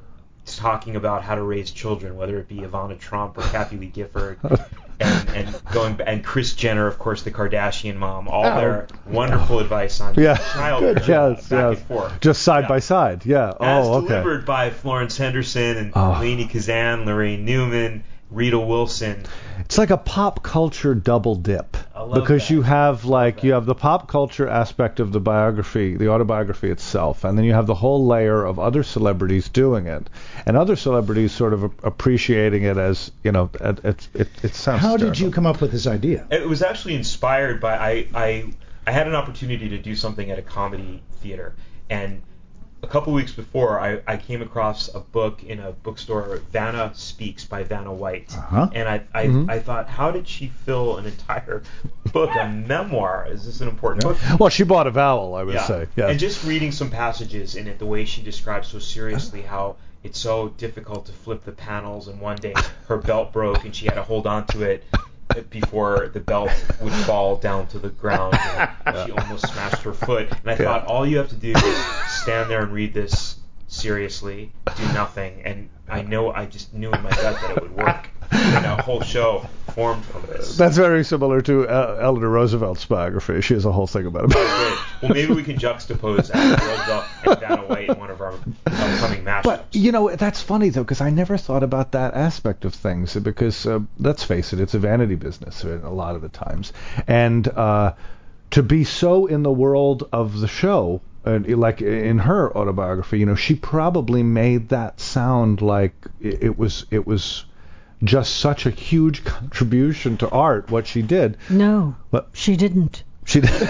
talking about how to raise children, whether it be Ivana Trump or Kathy Lee Gifford, and, and going and Kris Jenner, of course, the Kardashian mom, all Oh. their wonderful advice on Yeah. childhood, Yes, back yes. and forth. Just side Yeah. by side. Yeah. As Oh, okay. delivered by Florence Henderson and Oh. Lainey Kazan, Lorraine Newman, Rita Wilson. It's like a pop culture double dip, I love because that. you have like that. you have the pop culture aspect of the biography, the autobiography itself, and then you have the whole layer of other celebrities doing it, and other celebrities sort of a- appreciating it as, you know, it it, it, it sounds. How did hysterical. you come up with this idea? It was actually inspired by I, I I had an opportunity to do something at a comedy theater, and a couple weeks before I, I came across a book in a bookstore, Vanna Speaks by Vanna White, Uh-huh. and I I, Mhm. I thought, how did she fill an entire book, a memoir? Is this an important book? Well, she bought a vowel, I would Yeah. say. Yes. And just reading some passages in it, the way she describes so seriously how it's so difficult to flip the panels, and one day her belt broke and she had to hold on to it before the belt would fall down to the ground, and she almost smashed her foot. And I Yeah. thought, all you have to do is stand there and read this seriously, do nothing, and I know, I just knew in my gut that it would work. And a whole show formed from this. That's very similar to uh, Eleanor Roosevelt's biography. She has a whole thing about it. Great. Well, maybe we can juxtapose Eleanor Roosevelt and Vanna White in one of our upcoming mashups. But, you know, that's funny, though, because I never thought about that aspect of things, because, uh, let's face it, it's a vanity business a lot of the times. And uh, to be so in the world of the show, uh, like in her autobiography, you know, she probably made that sound like it, it was it was just such a huge contribution to art, what she did. No, But she didn't. she did.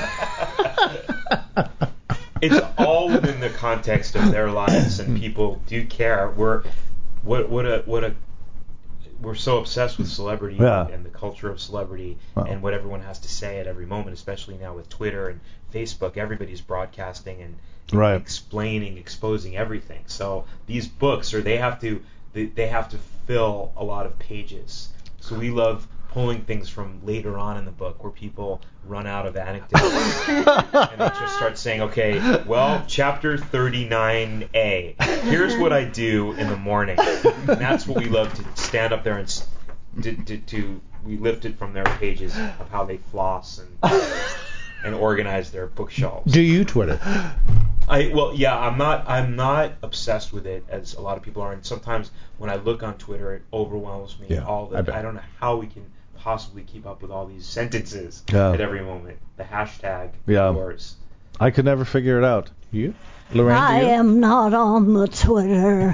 It's all within the context of their lives, and people do care. We're what what a what a we're so obsessed with celebrity Yeah. and, and the culture of celebrity Wow. and what everyone has to say at every moment, especially now with Twitter and Facebook. Everybody's broadcasting and, and Right. explaining, exposing everything. So these books, or they have to, they, they have to fill a lot of pages. So we love pulling things from later on in the book where people run out of anecdotes and they just start saying, okay, well, chapter thirty-nine A, here's what I do in the morning. And that's what we love to stand up there and s- to, to, to we lift it from their pages of how they floss and and organize their bookshelves. Do you Twitter? I well, yeah, I'm not I'm not obsessed with it as a lot of people are, and sometimes when I look on Twitter, it overwhelms me. Yeah, all the I bet. I don't know how we can possibly keep up with all these sentences Yeah. at every moment. The hashtag Yeah. yours. I could never figure it out. You? Lorraine, do I you? am not on the Twitter.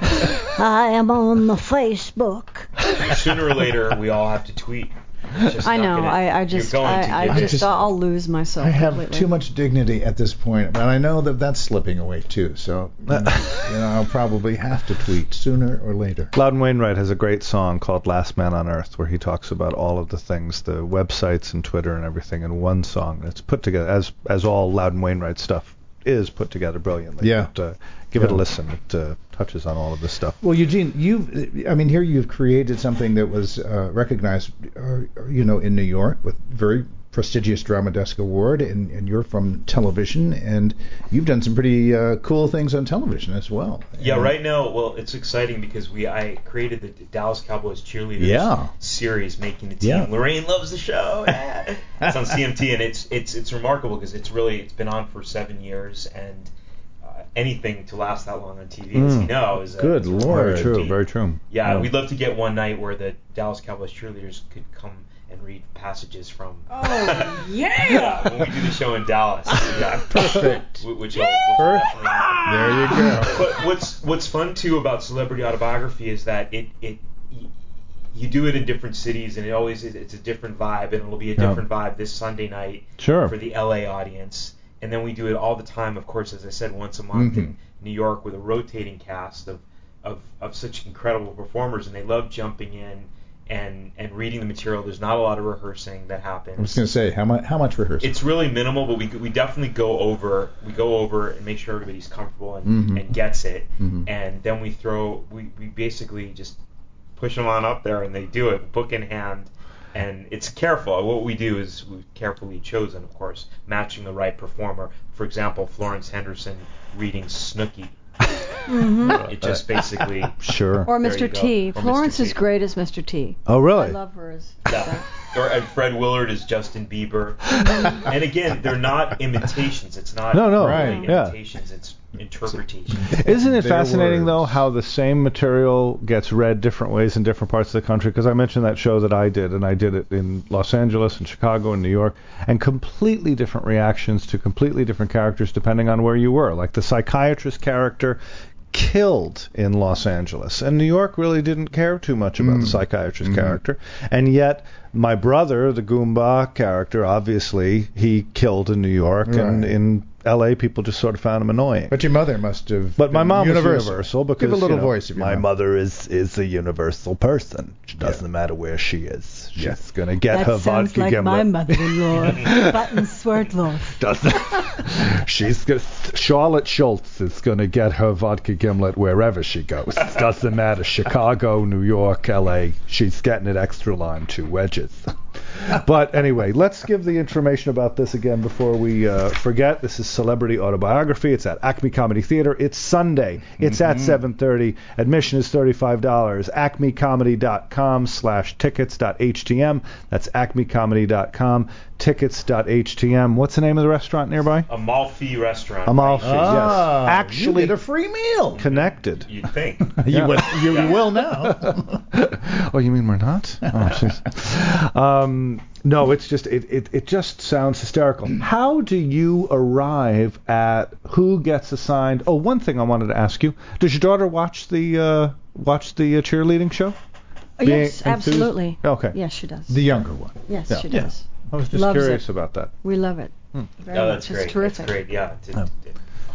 I am on the Facebook. And sooner or later, we all have to tweet. It's just I not know. gonna- I, I you're just, going to I, I get I just, just- I'll lose myself. I have completely. too much dignity at this point, but I know that that's slipping away too. So you know, you know, I'll probably have to tweet sooner or later. Loudon Wainwright has a great song called Last Man on Earth where he talks about all of the things, the websites and Twitter and everything in one song. It's put together, as as all Loudon Wainwright stuff is put together brilliantly. Yeah. But, uh, give it a Yeah. listen. It uh, touches on all of this stuff. Well, Eugene, you've, I mean, here you've created something that was uh, recognized, uh, you know, in New York with very prestigious Drama Desk Award, and, and you're from television, and you've done some pretty uh, cool things on television as well. Yeah, And- right now, well, it's exciting because we I created the Dallas Cowboys cheerleaders Yeah. series, making the team. Yeah. Lorraine loves the show. Yeah. It's on C M T, and it's it's it's remarkable because it's really it's been on for seven years, and uh, anything to last that long on T V, as Mm. you know, is a, Good is a Lord. Very true. feat. Very true. Yeah, Yeah. we'd love to get one night where the Dallas Cowboys cheerleaders could come and read passages from. Oh, yeah! Yeah, when we do the show in Dallas. Yeah, Perfect. Wh- Which will, which will definitely happen. There you go. But what's what's fun too about celebrity autobiography is that it it y- you do it in different cities, and it always is, it's a different vibe, and it'll be a Yeah. different vibe this Sunday night Sure. for the L A audience, and then we do it all the time, of course, as I said, once a month Mhm. in New York with a rotating cast of, of of such incredible performers, and they love jumping in and and reading the material. There's not a lot of rehearsing that happens. I was going to say, how much how much rehearsal? It's really minimal, but we we definitely go over we go over and make sure everybody's comfortable and, Mhm. and gets it, Mhm. and then we throw we, we basically just push them on up there and they do it book in hand, and it's careful. What we do is we've carefully chosen, of course, matching the right performer. For example, Florence Henderson reading Snooki. Mhm. It just basically Sure. Or There Mister you go. T. Or Mister Florence is T. great as Mister T. Oh, really? I love her as. Yeah. Or and Fred Willard is Justin Bieber. And again, they're not imitations. It's not No, no, Right. really yeah. imitations. It's interpretation. Isn't it Their fascinating, words. though, how the same material gets read different ways in different parts of the country? Because I mentioned that show that I did, and I did it in Los Angeles and Chicago and New York, and completely different reactions to completely different characters depending on where you were. Like the psychiatrist character killed in Los Angeles, and New York really didn't care too much about Mm. the psychiatrist Mhm. character. And yet, my brother, the Goomba character, obviously, he killed in New York, and Right. in L A, people just sort of found him annoying. But your mother must have. But my been mom universal. was universal because Give a little you know, voice of your my mom. mother is is a universal person. It doesn't Yeah. matter where she is. She's Yeah. gonna get That her sounds vodka like gimlet. my mother-in-law, Button Swertloff. Doesn't she's gonna, Charlotte Schultz is gonna get her vodka gimlet wherever she goes. Doesn't matter, Chicago, New York, L A. She's getting it extra lime, two wedges. But anyway, let's give the information about this again before we uh, forget. This is Celebrity Autobiography. It's at Acme Comedy Theater. It's Sunday. It's at seven thirty. Admission is thirty-five dollars. acme comedy dot com slash tickets dot h t m. That's acme comedy dot com, tickets dot h t m. What's the name of the restaurant nearby? Amalfi Restaurant. Amalfi, Ah, yes. Actually you get a free meal. connected. You'd think. You, will, you, Yeah. you will now. Oh, you mean we're not? Oh, jeez. um, no, it's just it, it it just sounds hysterical. How do you arrive at who gets assigned? Oh, one thing I wanted to ask you: does your daughter watch the uh, watch the uh, cheerleading show? Oh, Being yes, enthused? absolutely. Okay. Yes, she does. The younger one. yes, yeah. she Yeah. does. I was just Loves curious it. about that. We love it. Very No, much. that's It's great. terrific. That's great. Yeah. To, Oh. to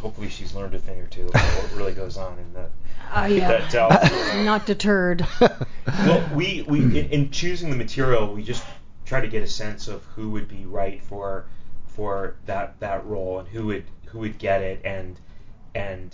hopefully she's learned a thing or two about what really goes on in that. Uh, yeah. that uh, Not deterred. Well, we we in, in choosing the material, we just try to get a sense of who would be right for for that that role and who would who would get it and and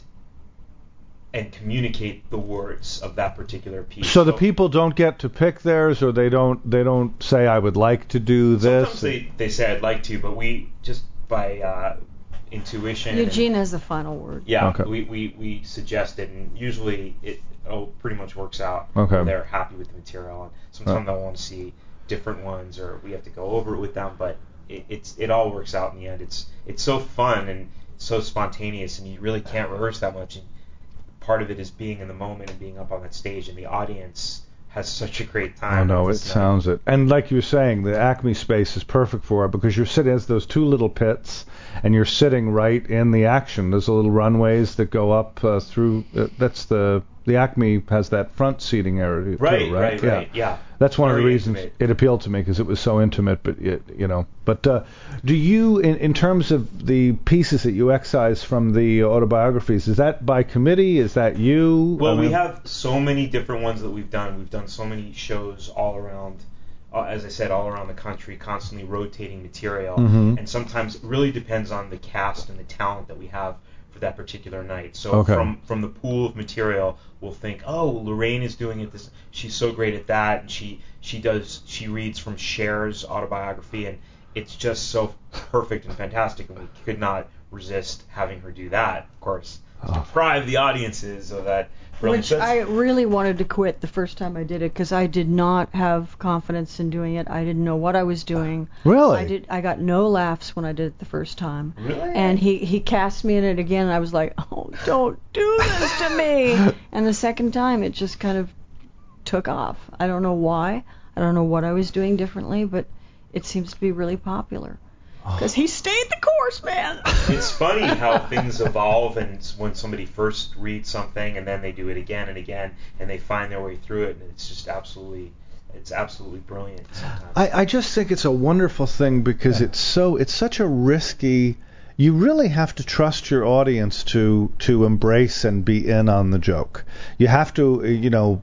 and communicate the words of that particular piece. So the people don't get to pick theirs, or they don't they don't say I would like to do this. Sometimes they, they say I'd like to, but we just by uh, intuition. Eugene and, has the final word. Yeah, Okay. we, we, we suggest it, and usually it oh, pretty much works out. Okay. They're happy with the material, and sometimes they'll want to see different ones, or we have to go over it with them. But it, it's it all works out in the end. It's it's so fun and so spontaneous, and you really can't rehearse that much. And part of it is being in the moment and being up on that stage, and the audience has such a great time. I know, at it this night. sounds it. And like you were saying, the Acme space is perfect for it because you're sitting as those two little pits, and you're sitting right in the action. There's a little runways that go up uh, through. Uh, that's the the Acme has that front seating area too, Right, right? right, yeah. right. Yeah. That's one of the Very reasons intimate. it appealed to me because it was so intimate. But it, you know, but uh, do you, in, in terms of the pieces that you excise from the autobiographies, is that by committee? Is that you? Well, I we mean- have so many different ones that we've done. We've done so many shows all around, uh, as I said, all around the country, constantly rotating material. Mhm. And sometimes it really depends on the cast and the talent that we have for that particular night. So Okay. from from the pool of material, we'll think, oh, Lorraine is doing it. This she's so great at that, and she she does she reads from Cher's autobiography, and it's just so perfect and fantastic, and we could not resist having her do that. Of course, to deprive the audiences of that. Which I really wanted to quit the first time I did it because I did not have confidence in doing it. I didn't know what I was doing. Really? I did. I got no laughs when I did it the first time. Really? And he he cast me in it again, and I was like, oh, don't do this to me. And the second time, it just kind of took off. I don't know why. I don't know what I was doing differently, but it seems to be really popular. Because he stayed the course, man. It's funny how things evolve, and it's when somebody first reads something and then they do it again and again, and they find their way through it, and it's just absolutely, it's absolutely brilliant sometimes. I, I just think it's a wonderful thing because it's so it's such a risky. You really have to trust your audience to to embrace and be in on the joke. You have to, you know,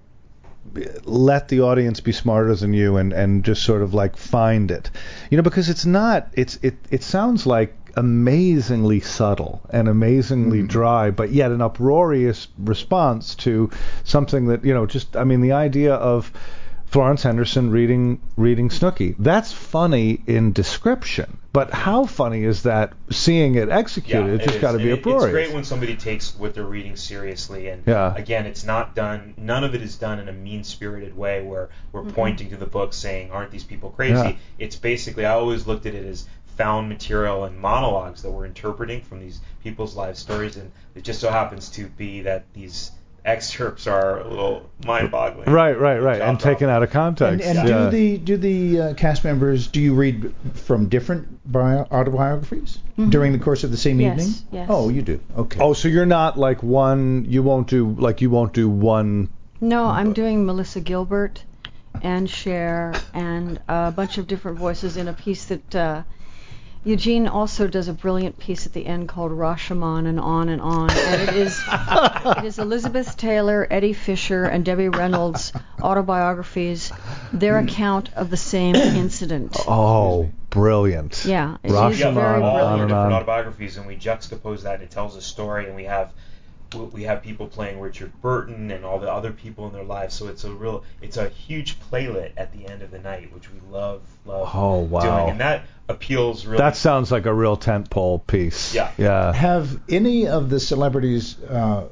let the audience be smarter than you and, and just sort of like find it, you know, because it's not it's it it sounds like amazingly subtle and amazingly Mm-hmm. dry, but yet an uproarious response to something that, you know, just I mean the idea of Florence Henderson reading reading Snooki. That's funny in description, but how funny is that seeing it executed? Yeah, it's just is. got to be And it- uproarious. It's great when somebody takes what they're reading seriously, and Yeah. again, it's not done. None of it is done in a mean-spirited way where we're pointing to the book saying, "Aren't these people crazy?" Yeah. It's basically, I always looked at it as found material and monologues that we're interpreting from these people's life stories, and it just so happens to be that these excerpts are a little mind-boggling. Right, right, right, and Chopped taken off. out of And, context. and yeah. do the do the uh, cast members do you read from different bio- autobiographies during the course of the same Yes, evening? yes. Oh, you do. Okay. Oh, so you're not like one. You won't do like you won't do one. No, I'm doing Melissa Gilbert and Cher and a bunch of different voices in a piece that uh, Eugene also does a brilliant piece at the end called Rashomon and On and On. And it is it is Elizabeth Taylor, Eddie Fisher, and Debbie Reynolds' autobiographies, their account of the same incident. Oh, brilliant. Yeah, it is Rashomon, Yeah, very all on our and brilliant. different on. autobiographies, and we juxtapose that, and it tells a story, and we have we have people playing Richard Burton and all the other people in their lives, so it's a real it's a huge playlet at the end of the night, which we love love Oh, wow. doing, and that appeals really. That sounds like a real tentpole piece. Yeah. Yeah. Have any of the celebrities uh,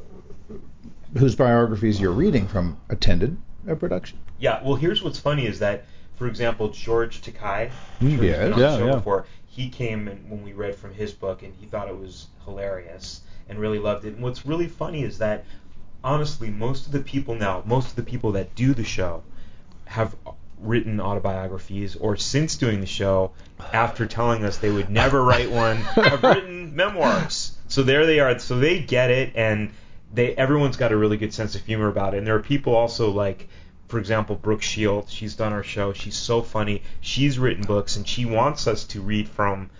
whose biographies you're reading from attended a production? Yeah, well, here's what's funny is that, for example, George Takei, I'm Mm, sure he's yes. been on Yeah, the show yeah. before, he came and when we read from his book, and he thought it was hilarious and really loved it. And what's really funny is that, honestly, most of the people now, most of the people that do the show have written autobiographies, or since doing the show, after telling us they would never write one, have written memoirs. So there they are. So they get it, and they everyone's got a really good sense of humor about it. And there are people also like, for example, Brooke Shields. She's done our show. She's so funny. She's written books, and she wants us to read from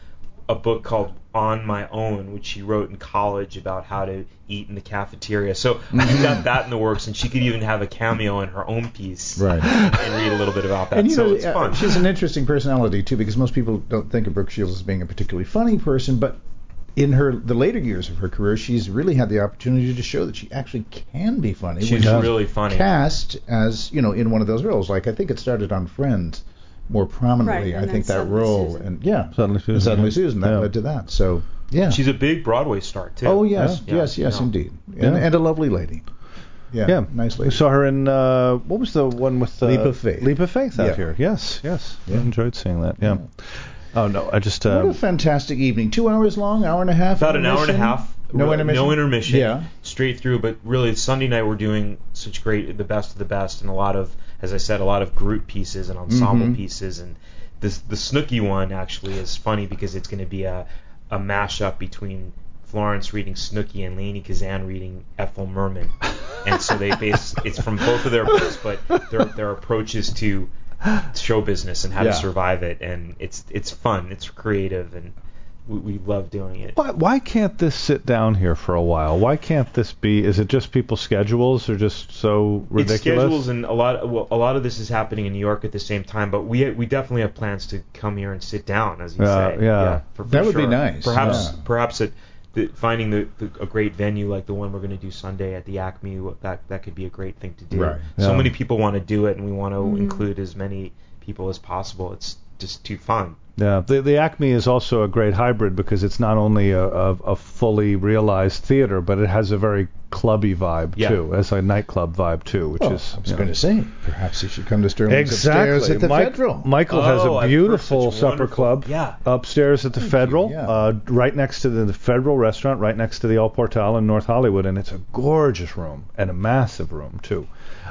a book called On My Own, which she wrote in college about how to eat in the cafeteria. So I got that in the works, and she could even have a cameo in her own piece, Right. and read a little bit about that. And you so know, it's uh, fun. she's an interesting personality too, because most people don't think of Brooke Shields as being a particularly funny person, but in her the later years of her career, she's really had the opportunity to show that she actually can be funny. She's when really funny. Cast as, you know, in one of those roles. Like I think it started on Friends more prominently. Right, I and think then that Suddenly role, Susan. and yeah, Suddenly Susan, and Suddenly yeah. Susan, that Yeah. led to that. So yeah. She's a big Broadway star too. Oh yes, Yeah. yes, yes, Yeah. indeed, and, Yeah. and a lovely lady. Yeah, Yeah, nice We lady. saw her in uh, what was the one with uh, Leap of Faith. Leap of Faith out Yeah. here. Yes, yes. Yeah. I enjoyed seeing that. Yeah. Oh no, I just What uh, a fantastic evening! Two hours long, hour and a half. About an hour and a intermission? half. No Re- intermission. No intermission. Yeah. Straight through. But really, Sunday night we're doing such great, the best of the best, and a lot of, as I said, a lot of group pieces and ensemble Mhm. pieces. And this the Snooki one actually is funny because it's going to be a a mashup between Florence reading Snooki and Lainey Kazan reading Ethel Merman. And so they base it's from both of their books, but their their approaches to show business and how Yeah. to survive it, and it's it's fun, it's creative, and we, we love doing it. why, why can't this sit down here for a while? Why can't this be? Is it just people's schedules are just so ridiculous? It's schedules, and a lot well, a lot of this is happening in New York at the same time. But we we definitely have plans to come here and sit down, as you Yeah, say. yeah. for, for That would be sure. nice, Perhaps yeah. perhaps it. The, finding the, the a great venue like the one we're going to do Sunday at the Acme, that that could be a great thing to do. Right. So Yeah. many people want to do it, and we want to Mhm. include as many people as possible. It's just too fun. Yeah, the the Acme is also a great hybrid because it's not only a, a, a fully realized theater, but it has a very clubby vibe Yeah. too. It's a nightclub vibe too, which Well, is I was you going know. to say, perhaps you should come to Sterling's Exactly. upstairs at the Mike- Federal. Michael has Oh, a I've heard beautiful such supper wonderful- club Yeah. upstairs at the Thank you, Federal, yeah. uh, right next to the, the Federal restaurant, right next to the El Portal in North Hollywood, and it's a gorgeous room and a massive room too.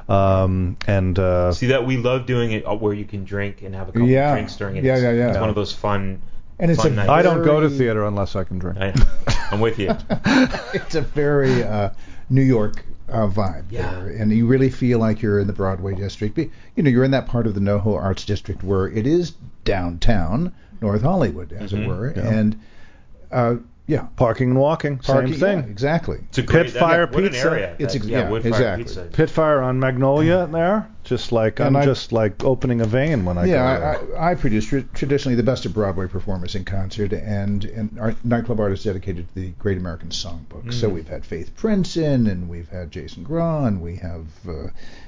Um, and uh, See that we love doing it uh, where you can drink and have a couple Yeah. of drinks during it. Yeah, It's, yeah, yeah. it's one of those fun. And it's fun a nights. I don't go to very- theater unless I can drink. I, I'm with you. It's a very uh, New York uh, vibe Yeah. there, and you really feel like you're in the Broadway district. Be- You know, you're in that part of the NoHo Arts District where it is downtown North Hollywood, as Mhm. it were, Yeah. and uh, yeah, Parking and walking, parking, same thing. yeah, exactly. It's a great Pitfire what an Pizza. area. It's that- ex- yeah, yeah, Woodfire exactly. Pizza. Pitfire on Magnolia there, just like I'm And I- just like opening a vein when I go Yeah, there. I, I, I produce tr- traditionally the best of Broadway performers in concert, and and our nightclub artists dedicated to the Great American Songbook. So Mm. we've had Faith Prince in, and we've had Jason Graw, and we have, uh,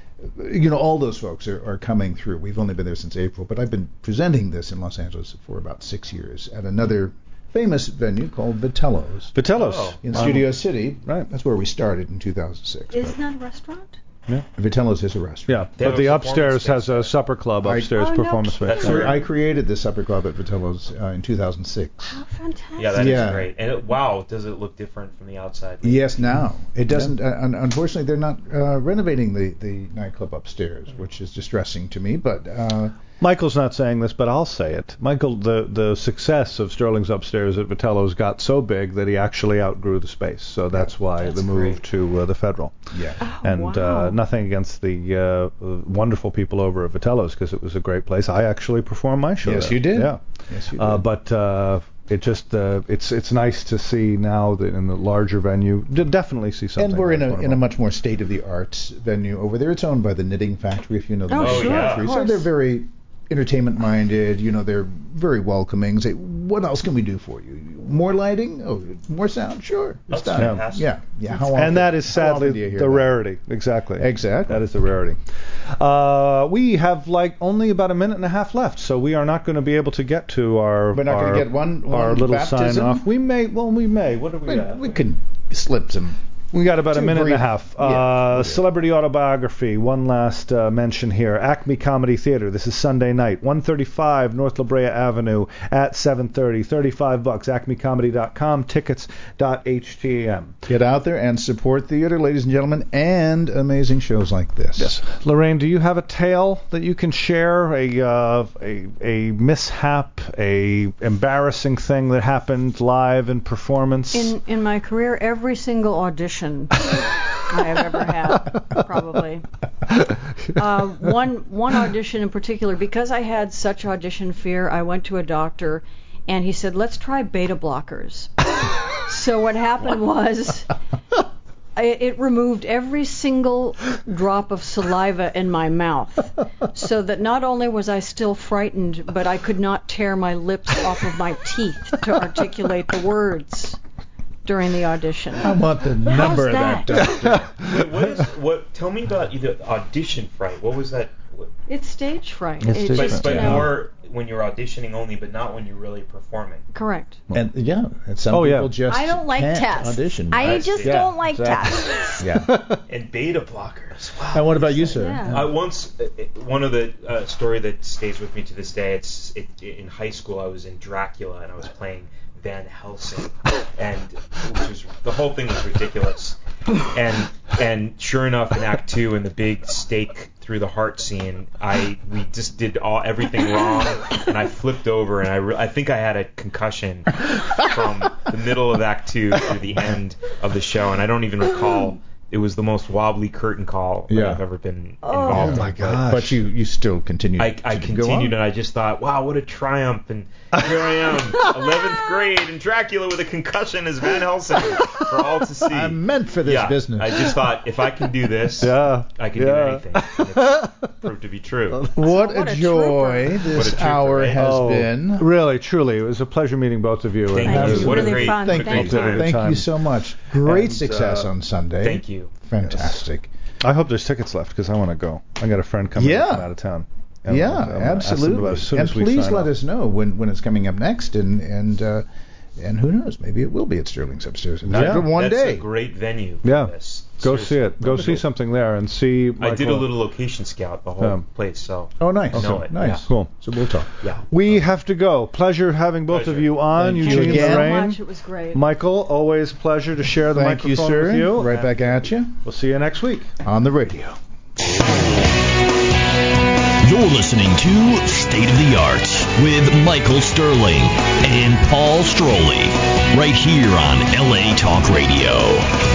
you know, all those folks are, are coming through. We've only been there since April, but I've been presenting this in Los Angeles for about six years at another famous venue called Vitello's Vitello's. Oh. in Wow. Studio City. Right. That's where we started in two thousand six. Isn't that a restaurant? Vitello's is a restaurant. Yeah, They but have the a upstairs performance has space a supper club I- upstairs Oh, no performance space. kidding. That's So right. I created the supper club at Vitello's uh, in two thousand six. How fantastic. Yeah, that is Yeah. great. And it, wow, does it look different from the outside? Yes, now it doesn't. Uh, un- unfortunately, they're not uh, renovating the, the nightclub upstairs, which is distressing to me. But uh, Michael's not saying this, but I'll say it. Michael, the, the success of Sterling's upstairs at Vitello's got so big that he actually outgrew the space. So that's why That's the move great. to uh, the Federal. yeah, Oh, And wow. uh, nothing against the uh, wonderful people over at Vitello's because it was a great place. I actually performed my show Yes, there. you did. Yeah. yes, you did. Uh, but uh, it just uh, it's it's nice to see now that in the larger venue, d- definitely see something. and we're in like a one of in a them. much more state of the arts venue over there. It's owned by the Knitting Factory, if you know the Oh, Knitting sure, of Factory. So course. they're very entertainment minded. You know, they're very welcoming. Say, what else can we do for you? More lighting? Oh, more sound? Sure, it's That's done. fantastic. Yeah, yeah. How often, And that is how often sadly do you hear the that? rarity. Exactly. Exactly. That is the rarity. Uh, we have like only about a minute and a half left, so we are not going to be able to get to our. We're not our, gonna get one- our one little baptism? sign off. We may. Well, we may. What do we We, got? we could slip some. We got about a Two minute and a brief- half. yeah, Uh, yeah. Celebrity autobiography. One last uh, mention here. Acme Comedy Theater. This is Sunday night, one thirty-five North La Brea Avenue at seven thirty. thirty-five bucks. acme comedy dot com. Tickets dot h t m. Get out there and support theater, ladies and gentlemen, and amazing shows like this. Yes. Lorraine, do you have a tale that you can share? A uh, a a mishap, a embarrassing thing that happened live in performance? In in my career, every single audition I have ever had, probably. Uh, one one audition in particular, because I had such audition fear, I went to a doctor, and he said, let's try beta blockers. So what happened was it, it removed every single drop of saliva in my mouth, so that not only was I still frightened, but I could not tear my lips off of my teeth to articulate the words during the audition. I want the number of that, doctor. Wait, what is what? Tell me about the audition fright. What was that? What, It's stage fright. It's It's stage but just, but you know, more when you're auditioning only, but not when you're really performing. correct. And yeah, and some Oh, yeah. people just I don't like can't tests. audition. I That's- just yeah, don't like exactly. tests. Yeah. And beta blockers. Wow. And what about you, sir? Yeah. I once uh, one of the uh, story that stays with me to this day. It's it, in high school. I was in Dracula and I was playing Van Helsing, and which was the whole thing was ridiculous. And and sure enough, in Act Two, in the big stake through the heart scene, I we just did all everything wrong, and I flipped over, and I re- I think I had a concussion from the middle of Act Two to the end of the show, and I don't even recall. It was the most wobbly curtain call that Yeah. I've ever been Oh. involved Oh in. my But gosh! But you you still continued. I, I to go continued on. and I just thought, wow, what a triumph. And here I am, eleventh grade, and Dracula with a concussion as Van Helsing for all to see. I'm meant for this yeah, business. I just thought, if I can do this, Yeah. I can yeah. do anything. And it proved to be true. What, What a a joy trooper. this What a trooper, hour right? has Oh, been. really, truly, it was a pleasure meeting both of you. Thank and you. It was having- What a really great- fun. what a Thank great you. time. Thank you so much. Great And, success uh, on Sunday. Thank you. Fantastic. I hope there's tickets left because I want to go. I got a friend coming Yeah. from out of town. And Yeah, I'm gonna ask them absolutely. about it as soon And as we please sign let off. us know when, when it's coming up next, and and uh, and who knows, maybe it will be at Sterling's upstairs. Not Yeah. for one That's day. a great venue for Yeah. this. Go Seriously. see it. Go see something there and see. I did a Michael. little location scout the whole Um, place, so Oh, nice. I know it. Nice. Yeah. Cool. So we'll talk. Yeah. We have to go. Pleasure having both of Pleasure. you on. Thank you Eugene, again. so Lorraine, much. It was great. Michael, always pleasure to share the Thank you, microphone sir. with you. Right back at you We'll see you next week. on the radio. You're listening to State of the Arts with Michael Sterling and Paul Stroley, right here on L A Talk Radio.